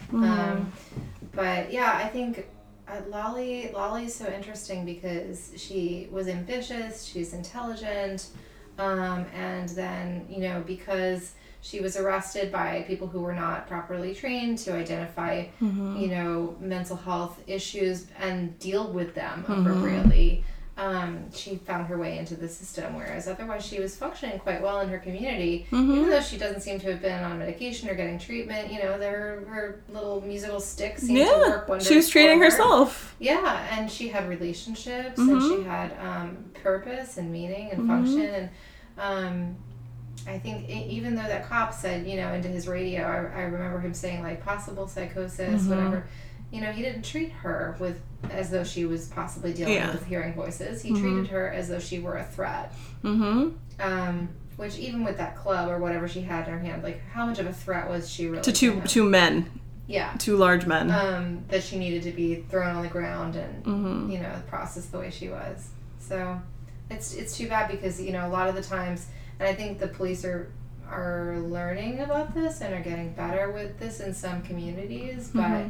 But yeah, I think Lolly's so interesting because she was ambitious, she's intelligent, and then, because she was arrested by people who were not properly trained to identify, mental health issues and deal with them appropriately. She found her way into the system, whereas otherwise she was functioning quite well in her community, even though she doesn't seem to have been on medication or getting treatment. Her little musical stick seemed to work wonders. She was treating herself. Yeah, and she had relationships, and she had purpose and meaning and function, and I think even though that cop said, into his radio, I remember him saying, like, possible psychosis, whatever. He didn't treat her as though she was possibly dealing with hearing voices. He treated her as though she were a threat. Which, even with that club or whatever she had in her hand, like, how much of a threat was she really to two men? Yeah. Two large men. That she needed to be thrown on the ground and, processed the way she was. So it's too bad because, a lot of the times, and I think the police are learning about this and are getting better with this in some communities, but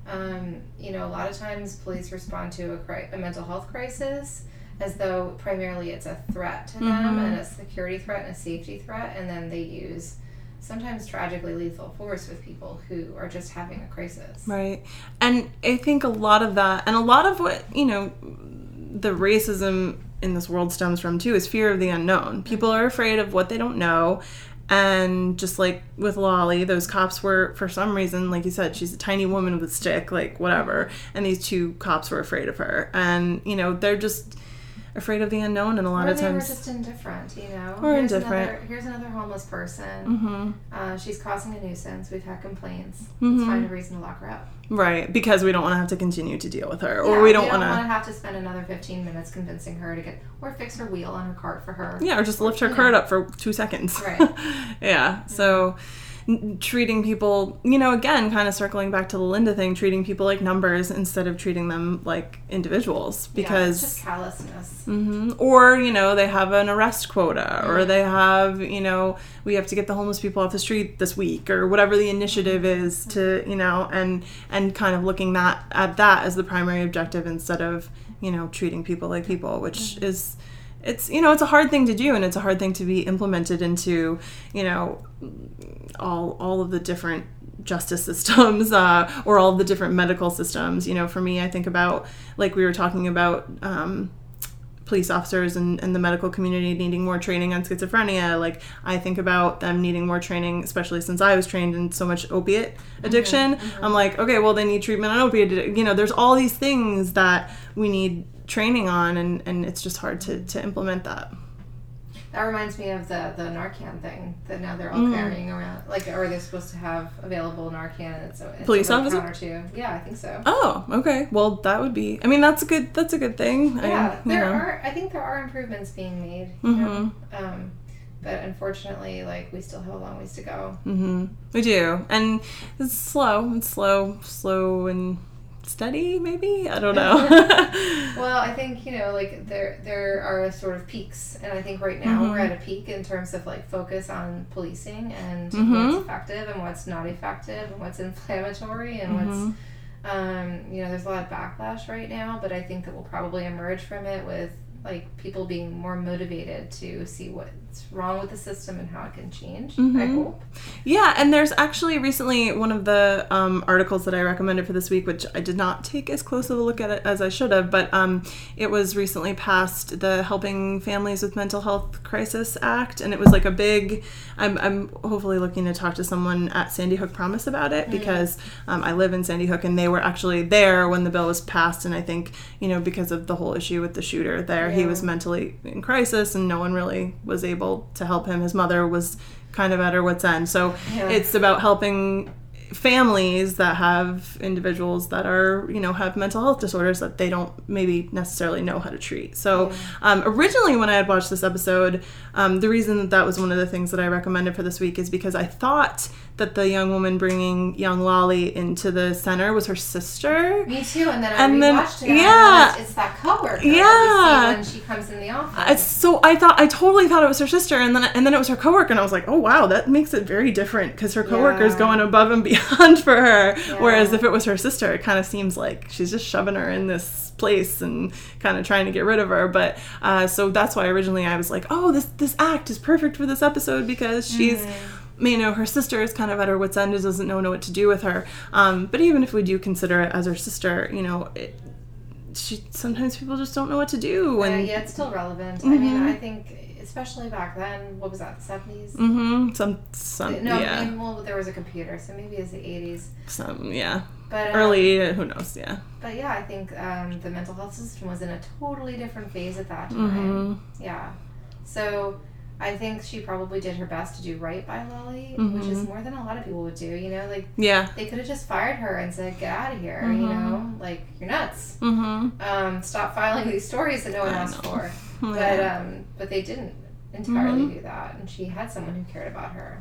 a lot of times police respond to a mental health crisis as though primarily it's a threat to them and a security threat and a safety threat, and then they use sometimes tragically lethal force with people who are just having a crisis. Right. And I think a lot of that, and a lot of what, the racism in this world stems from too, is fear of the unknown. People are afraid of what they don't know. And just like with Lolly, those cops were, for some reason, like you said, she's a tiny woman with a stick, like whatever. And these two cops were afraid of her. And, they're just afraid of the unknown, and a lot of times... Or they were just indifferent, Or indifferent. Here's another homeless person. She's causing a nuisance. We've had complaints. Let's find a reason to lock her up. Right, because we don't want to have to continue to deal with her. Or we don't want to have to spend another 15 minutes convincing her to or fix her wheel on her cart for her. Yeah, or just lift her cart up for 2 seconds. Right. Yeah, so... treating people, again, kind of circling back to the Linda thing, treating people like numbers instead of treating them like individuals, because it's just callousness. Or they have an arrest quota, or they have, we have to get the homeless people off the street this week, or whatever the initiative is to, and kind of looking at that as the primary objective instead of, treating people like people, which is... It's a hard thing to do, and it's a hard thing to be implemented into, all of the different justice systems, or all of the different medical systems. For me, I think about, like we were talking about, police officers and the medical community needing more training on schizophrenia. Like, I think about them needing more training, especially since I was trained in so much opiate addiction. I'm like, okay, well, they need treatment on opiate addiction. There's all these things that we need training on, and it's just hard to implement that. That reminds me of the Narcan thing that now they're all carrying around, or they're supposed to have available Narcan, and so it's police officer? Yeah, I think so. Oh, okay. Well, that would be. I mean, that's a good thing. Yeah, I think there are improvements being made. But unfortunately, we still have a long ways to go. We do, and it's slow. It's slow and steady, maybe? I don't know. Well, I think, there are sort of peaks, and I think right now we're at a peak in terms of focus on policing and what's effective and what's not effective and what's inflammatory and what's there's a lot of backlash right now, but I think that we'll probably emerge from it with like people being more motivated to see what's wrong with the system and how it can change. Mm-hmm. I hope. Yeah, and there's actually recently one of the articles that I recommended for this week, which I did not take as close of a look at it as I should have, but it was recently passed, the Helping Families with Mental Health Crisis Act, and it was like a big, I'm hopefully looking to talk to someone at Sandy Hook Promise about it, because I live in Sandy Hook, and they were actually there when the bill was passed, and I think, you know, because of the whole issue with the shooter there, he was mentally in crisis, and no one really was able to help him. His mother was kind of at her wit's end. So it's about helping families that have individuals that are, you know, have mental health disorders that they don't maybe necessarily know how to treat. So originally when I had watched this episode, the reason that was one of the things that I recommended for this week is because I thought that the young woman bringing young Lolly into the center was her sister. Me too. And then I rewatched it. And it's that coworker. Yeah. When she comes in the office. So I totally thought it was her sister, and then it was her coworker, and I was like, oh wow, that makes it very different, because her coworker is going above and beyond for her. Yeah. Whereas if it was her sister, it kind of seems like she's just shoving her in this place and kind of trying to get rid of her. But so that's why originally I was like, oh, this act is perfect for this episode, because she's you know, her sister is kind of at her wit's end and doesn't know what to do with her. But even if we do consider it as her sister, you know, sometimes people just don't know what to do. And yeah, it's still relevant. I mean, I think, especially back then, what was that, the 70s? Well, there was a computer, so maybe it's the 80s. But early, who knows, But yeah, I think the mental health system was in a totally different phase at that time. Yeah. So I think she probably did her best to do right by Lolly, which is more than a lot of people would do, you know? Like, they could have just fired her and said, get out of here, you know? Like, you're nuts. Stop filing these stories that no one asked for. But they didn't entirely do that, and she had someone who cared about her.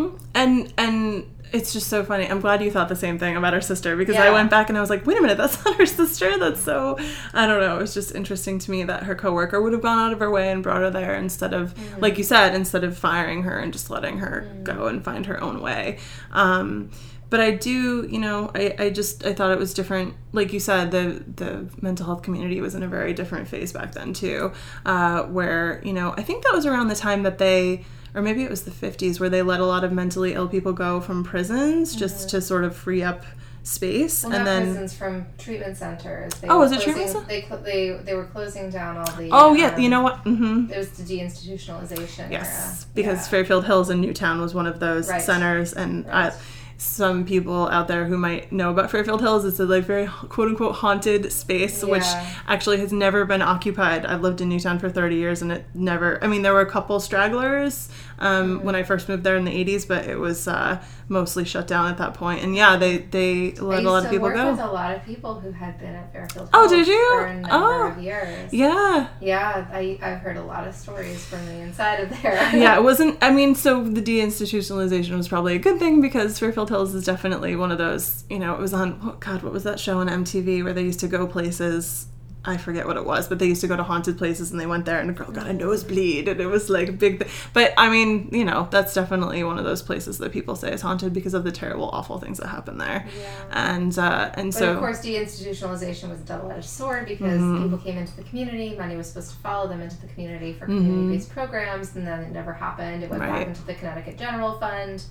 And it's just so funny. I'm glad you thought the same thing about her sister, because I went back and I was like, wait a minute, that's not her sister. That's so, I don't know. It was just interesting to me that her coworker would have gone out of her way and brought her there instead of, like you said, instead of firing her and just letting her go and find her own way. But I do, you know, I thought it was different. Like you said, the mental health community was in a very different phase back then too, where, you know, I think that was around the time that or maybe it was the 50s, where they let a lot of mentally ill people go from prisons just to sort of free up space. Well, and not then prisons, from treatment centers. Was it treatment centers? They were closing down all the... Oh, yeah, you know what? It was the deinstitutionalization era. Because Fairfield Hills in Newtown was one of those centers, and some people out there who might know about Fairfield Hills, it's a like very quote-unquote haunted space, which actually has never been occupied. I've lived in Newtown for 30 years, and it never, I mean, there were a couple stragglers when I first moved there in the 80s, but it was mostly shut down at that point. And they let a lot of people go. I used to work with a lot of people who had been at Fairfield Hills. Oh, did you? For a number of years. Yeah. Yeah, I've heard a lot of stories from the inside of there. Yeah, it wasn't, I mean, so the deinstitutionalization was probably a good thing, because Fairfield Hills is definitely one of those, you know, it was on, oh God, what was that show on MTV where they used to go places, I forget what it was, but they used to go to haunted places, and they went there and a girl got a nosebleed, and it was like a big thing. But I mean, you know, that's definitely one of those places that people say is haunted because of the terrible, awful things that happen there. Yeah. And so, of course, deinstitutionalization was a double-edged sword, because people came into the community, money was supposed to follow them into the community for community-based programs, and then it never happened. It went back into the Connecticut General Fund.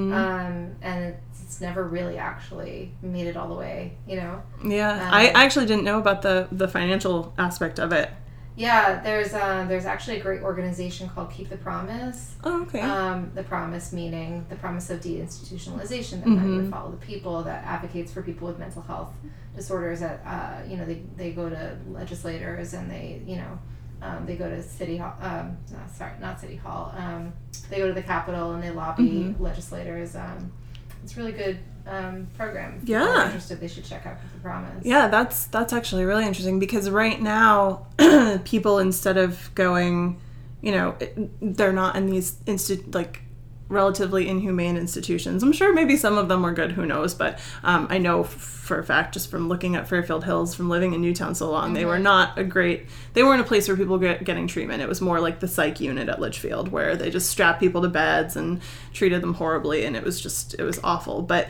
And it's never really actually made it all the way, you know? Yeah, I actually didn't know about the financial aspect of it. Yeah, there's actually a great organization called Keep the Promise. Oh, okay. The promise meaning the promise of deinstitutionalization, that money would follow the people, that advocates for people with mental health disorders, that, you know, they go to legislators, and they, you know, they go to City Hall, not City Hall, they go to the Capitol, and they lobby legislators. It's a really good program. If you're interested, they should check out The Promise. Yeah, that's actually really interesting, because right now, people, instead of going, you know, they're not in these relatively inhumane institutions. I'm sure maybe some of them were good, who knows, but I know for a fact, just from looking at Fairfield Hills, from living in Newtown so long, they were not they weren't a place where people getting treatment. It was more like the psych unit at Litchfield, where they just strapped people to beds and treated them horribly, and it was awful. But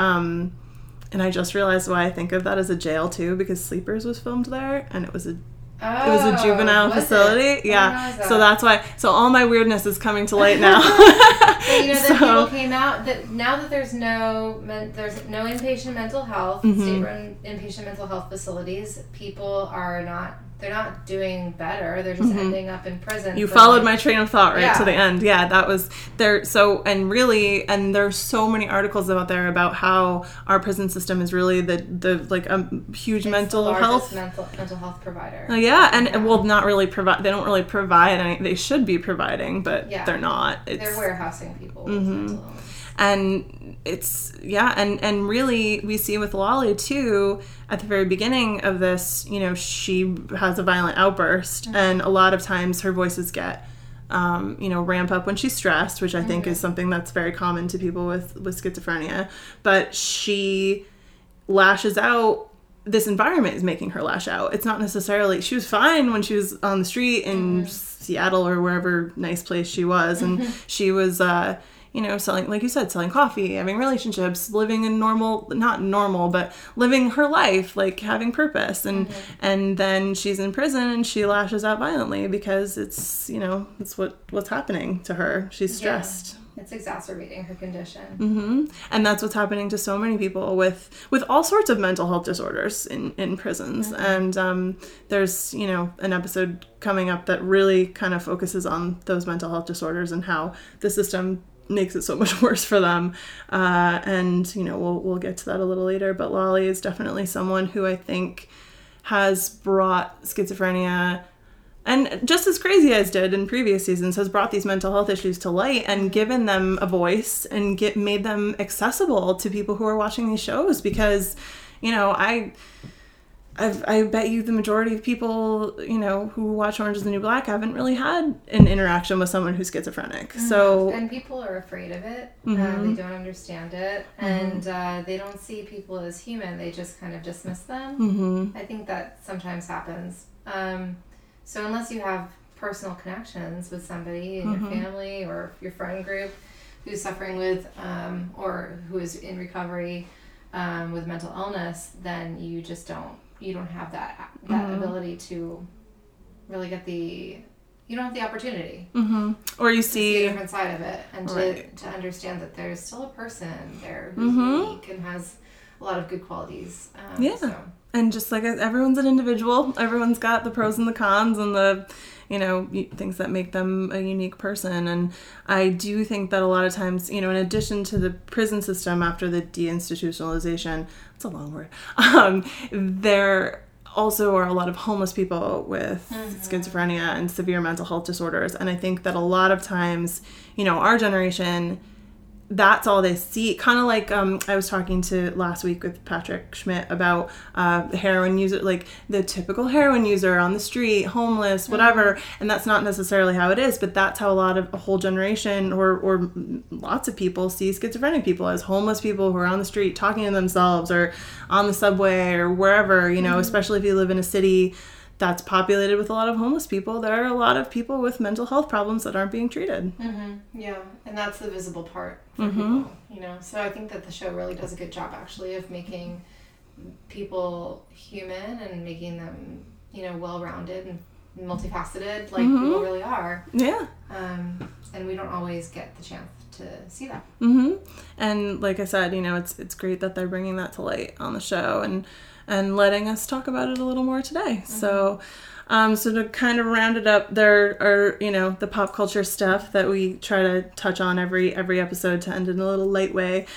and I just realized why I think of that as a jail too, because Sleepers was filmed there, and it was a It was a juvenile facility. Yeah. That. So that's why. So all my weirdness is coming to light now. But, you know, then people came out that now that there's no inpatient mental health, state-run inpatient mental health facilities, people are not. They're not doing better. They're just ending up in prison. You followed my train of thought to the end. Yeah, that was there. So, and there's so many articles out there about how our prison system is really the like a huge mental health provider. Well, not really provide. They don't really provide any. They should be providing, but they're not. They're warehousing people with mental illness. And it's, and really we see with Lolly too, at the very beginning of this, you know, she has a violent outburst and a lot of times her voices get, ramp up when she's stressed, which I think is something that's very common to people with schizophrenia, but she lashes out. This environment is making her lash out. It's not necessarily, she was fine when she was on the street in Seattle or wherever nice place she was. And she was, selling, like you said, selling coffee, having relationships, living in not normal, but living her life, like having purpose. And then she's in prison and she lashes out violently because it's, it's what's happening to her. She's stressed. Yeah. It's exacerbating her condition. And that's what's happening to so many people with all sorts of mental health disorders in prisons. And there's, an episode coming up that really kind of focuses on those mental health disorders and how the system makes it so much worse for them. We'll get to that a little later. But Lolly is definitely someone who I think has brought schizophrenia, and just as Crazy Eyes did in previous seasons, has brought these mental health issues to light and given them a voice and made them accessible to people who are watching these shows. Because, I bet you the majority of people, who watch Orange is the New Black haven't really had an interaction with someone who's schizophrenic. So, and people are afraid of it. They don't understand it. And they don't see people as human. They just kind of dismiss them. I think that sometimes happens. So unless you have personal connections with somebody in your family or your friend group who's suffering with or who is in recovery with mental illness, then you just don't have that ability to really get you don't have the opportunity. Or you to see a different side of it and to understand that there's still a person there who's unique and has a lot of good qualities. And just like everyone's an individual, everyone's got the pros and the cons and the, things that make them a unique person. And I do think that a lot of times, in addition to the prison system after the deinstitutionalization, it's a long word, there also are a lot of homeless people with schizophrenia and severe mental health disorders. And I think that a lot of times, our generation, that's all they see. Kind of like I was talking to last week with Patrick Schmidt about heroin user, like the typical heroin user on the street, homeless, whatever. And that's not necessarily how it is, but that's how a whole generation or lots of people see schizophrenic people, as homeless people who are on the street talking to themselves or on the subway or wherever, especially if you live in a city that's populated with a lot of homeless people. There are a lot of people with mental health problems that aren't being treated. Yeah, and that's the visible part for people, So I think that the show really does a good job, actually, of making people human and making them, well-rounded and multifaceted, like people really are. Yeah. And we don't always get the chance to see that. And like I said, it's great that they're bringing that to light on the show and letting us talk about it a little more today. So to kind of round it up, there are, the pop culture stuff that we try to touch on every episode to end in a little light way.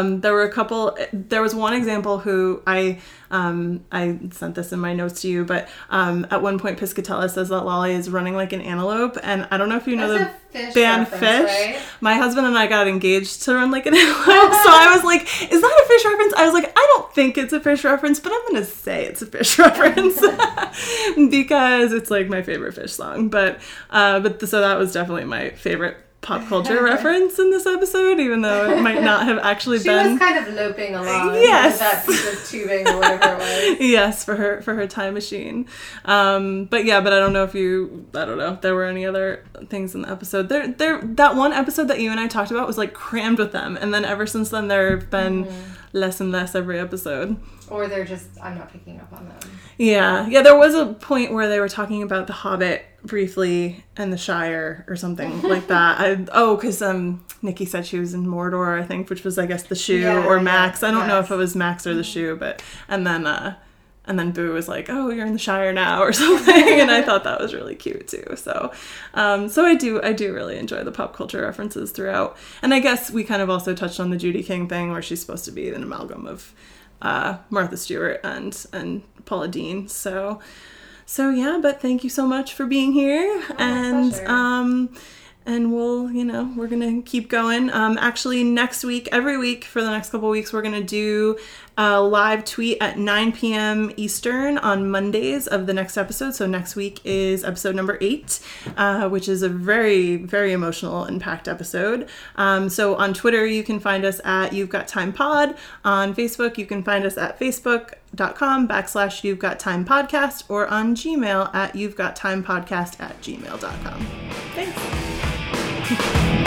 There was one example who I sent this in my notes to you, but at one point Piscatella says that Lolly is running like an antelope, and I don't know if you know the band Fish. Right? My husband and I got engaged to run like an antelope, so I was like, is that a Fish reference? I was like, I don't think it's a Fish reference, but I'm gonna say it's a Fish reference because it's like my favorite Fish song. But so that was definitely my favorite pop culture reference in this episode, even though it might not have actually been. She was kind of loping along. Yes. With that piece of tubing or whatever it was. Yes, for her time machine. But I don't know, there were any other things in the episode. That one episode that you and I talked about was like crammed with them, and then ever since then there have been less and less every episode. Or they're just, I'm not picking up on them. Yeah, there was a point where they were talking about The Hobbit briefly and the Shire or something like that. Because Nikki said she was in Mordor, I think, which was, I guess, the shoe or Max. I don't know if it was Max or the shoe, but and then Boo was like, "Oh, you're in the Shire now," or something, and I thought that was really cute too. So I do really enjoy the pop culture references throughout, and I guess we kind of also touched on the Judy King thing, where she's supposed to be an amalgam of Martha Stewart and Paula Deen. So yeah, but thank you so much for being here. And we'll, we're going to keep going. Actually, next week, every week for the next couple of weeks, we're going to do a live tweet at 9 p.m. Eastern on Mondays of the next episode. So next week is episode number 8, which is a very, very emotional and packed episode. So on Twitter, you can find us at You've Got Time Pod. On Facebook, you can find us at facebook.com/You've Got Time Podcast, or on Gmail at You've Got Time Podcast @gmail.com. Thanks.